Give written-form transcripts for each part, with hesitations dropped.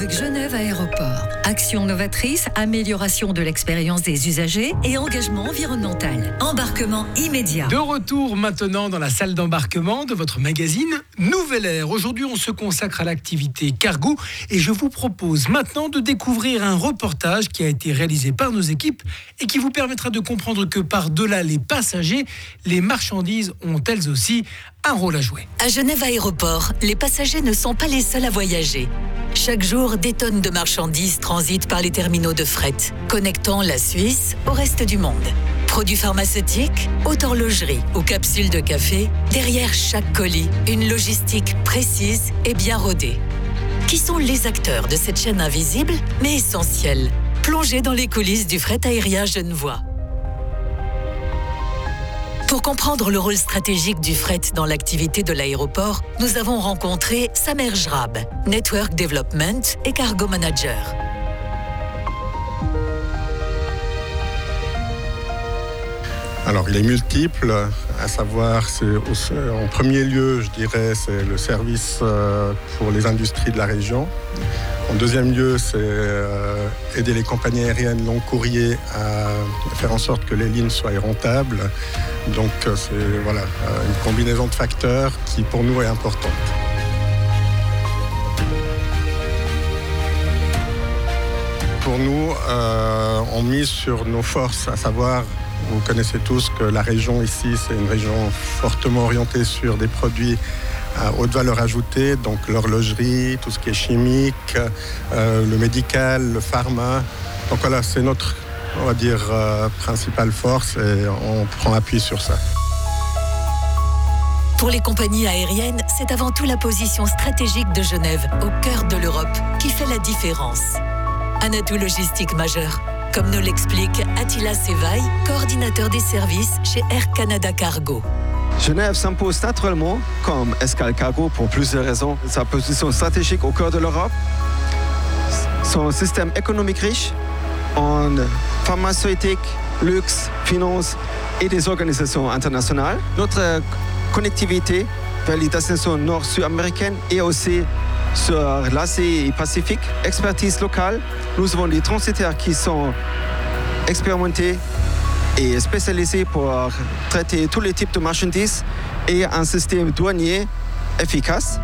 avec Genève Aéroport. Action novatrice, amélioration de l'expérience des usagers et engagement environnemental. Embarquement immédiat. De retour maintenant dans la salle d'embarquement de votre magazine Nouvelle Ère. Aujourd'hui, on se consacre à l'activité cargo et je vous propose maintenant de découvrir un reportage qui a été réalisé par nos équipes et qui vous permettra de comprendre que par-delà les passagers, les marchandises ont elles aussi un rôle à jouer. À Genève Aéroport, les passagers ne sont pas les seuls à voyager. Chaque jour, des tonnes de marchandises transitent par les terminaux de fret, connectant la Suisse au reste du monde. Produits pharmaceutiques, haute horlogerie ou capsules de café, derrière chaque colis, une logistique précise et bien rodée. Qui sont les acteurs de cette chaîne invisible, mais essentielle, plongée dans les coulisses du fret aérien genevois? Pour comprendre le rôle stratégique du fret dans l'activité de l'aéroport, nous avons rencontré Samer Jrab, Network Development et Cargo Manager. Alors, il est multiple, à savoir, en premier lieu, je dirais, c'est le service pour les industries de la région. En deuxième lieu, c'est aider les compagnies aériennes long courrier à faire en sorte que les lignes soient rentables. Donc, c'est une combinaison de facteurs qui, pour nous, est importante. Pour nous, on mise sur nos forces, à savoir, vous connaissez tous que la région ici, c'est une région fortement orientée sur des produits à haute valeur ajoutée, donc l'horlogerie, tout ce qui est chimique, le médical, le pharma. Donc voilà, c'est notre, on va dire, principale force et on prend appui sur ça. Pour les compagnies aériennes, c'est avant tout la position stratégique de Genève, au cœur de l'Europe, qui fait la différence. Un atout logistique majeur, comme nous l'explique Attila Sevaï, coordinateur des services chez Air Canada Cargo. Genève s'impose naturellement comme escale cargo pour plusieurs raisons. Sa position stratégique au cœur de l'Europe, son système économique riche en pharmaceutique, luxe, finance et des organisations internationales. Notre connectivité vers les destinations nord-sud-américaines et aussi sur l'Asie Pacifique, expertise locale. Nous avons des transitaires qui sont expérimentés et spécialisés pour traiter tous les types de marchandises et un système douanier efficace.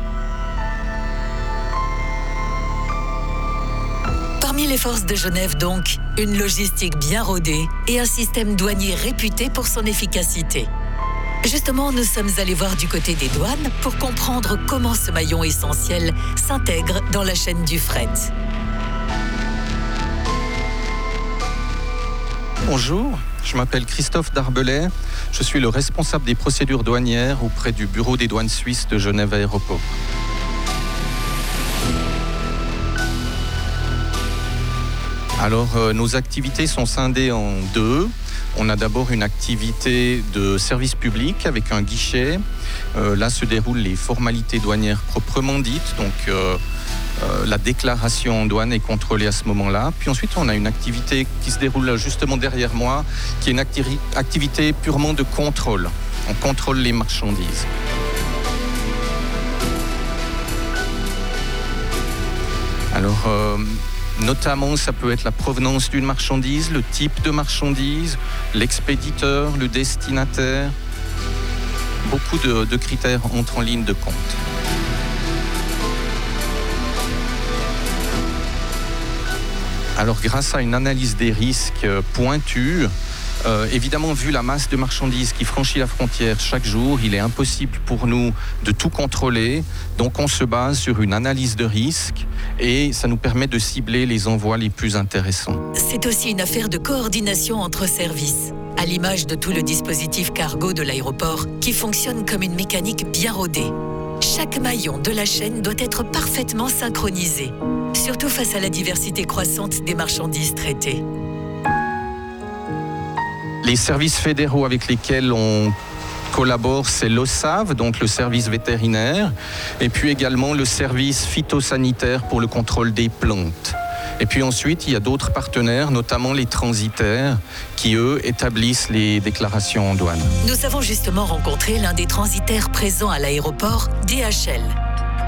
Parmi les forces de Genève donc, une logistique bien rodée et un système douanier réputé pour son efficacité. Justement, nous sommes allés voir du côté des douanes pour comprendre comment ce maillon essentiel s'intègre dans la chaîne du fret. Bonjour, je m'appelle Christophe Darbelay. Je suis le responsable des procédures douanières auprès du Bureau des douanes suisses de Genève Aéroport. Alors, nos activités sont scindées en deux. On a d'abord une activité de service public avec un guichet. Là se déroulent les formalités douanières proprement dites. Donc, la déclaration en douane est contrôlée à ce moment-là. Puis ensuite, on a une activité qui se déroule justement derrière moi, qui est une activité purement de contrôle. On contrôle les marchandises. Alors, notamment, ça peut être la provenance d'une marchandise, le type de marchandise, l'expéditeur, le destinataire. Beaucoup de critères entrent en ligne de compte. Alors, grâce à une analyse des risques pointue, évidemment, vu la masse de marchandises qui franchit la frontière chaque jour, il est impossible pour nous de tout contrôler. Donc, on se base sur une analyse de risque et ça nous permet de cibler les envois les plus intéressants. C'est aussi une affaire de coordination entre services, à l'image de tout le dispositif cargo de l'aéroport qui fonctionne comme une mécanique bien rodée. Chaque maillon de la chaîne doit être parfaitement synchronisé, surtout face à la diversité croissante des marchandises traitées. Les services fédéraux avec lesquels on collabore, c'est l'OSAV, donc le service vétérinaire, et puis également le service phytosanitaire pour le contrôle des plantes. Et puis ensuite, il y a d'autres partenaires, notamment les transitaires, qui, eux, établissent les déclarations en douane. Nous avons justement rencontré l'un des transitaires présents à l'aéroport, DHL.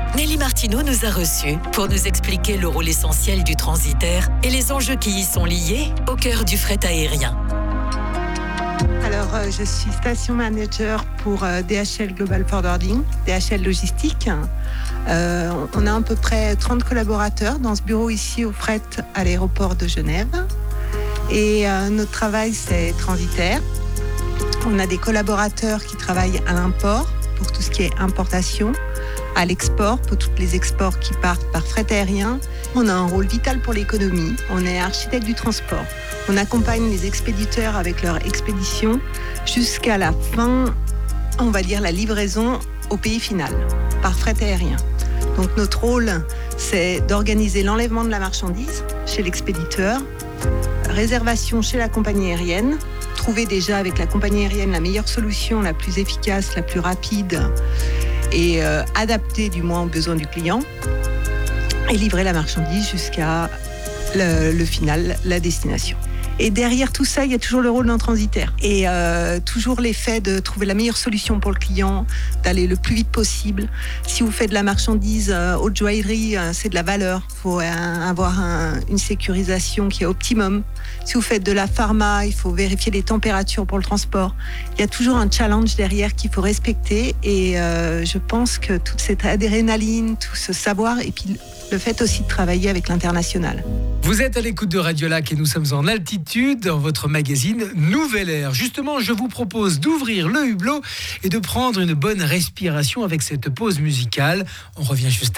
Nelly Martineau nous a reçus pour nous expliquer le rôle essentiel du transitaire et les enjeux qui y sont liés au cœur du fret aérien. Alors, je suis station manager pour DHL Global Forwarding, DHL Logistique. On a à peu près 30 collaborateurs dans ce bureau ici au fret à l'aéroport de Genève. Et notre travail, c'est transitaire. On a des collaborateurs qui travaillent à l'import pour tout ce qui est importation, à l'export pour tous les exports qui partent par fret aérien. On a un rôle vital pour l'économie. On est architecte du transport. On accompagne les expéditeurs avec leur expédition jusqu'à la fin, on va dire la livraison au pays final par fret aérien. Donc notre rôle, c'est d'organiser l'enlèvement de la marchandise chez l'expéditeur, réservation chez la compagnie aérienne, trouver déjà avec la compagnie aérienne la meilleure solution, la plus efficace, la plus rapide et adaptée du moins aux besoins du client et livrer la marchandise jusqu'à le final, la destination. Et derrière tout ça, il y a toujours le rôle d'un transitaire. Et toujours l'effet de trouver la meilleure solution pour le client, d'aller le plus vite possible. Si vous faites de la marchandise haute joaillerie, c'est de la valeur. Il faut avoir une sécurisation qui est optimum. Si vous faites de la pharma, il faut vérifier les températures pour le transport. Il y a toujours un challenge derrière qu'il faut respecter. Et je pense que toute cette adrénaline, tout ce savoir, et puis le fait aussi de travailler avec l'international. Vous êtes à l'écoute de Radio Lac et nous sommes en altitude dans votre magazine Nouvelle Air. Justement, je vous propose d'ouvrir le hublot et de prendre une bonne respiration avec cette pause musicale. On revient juste après.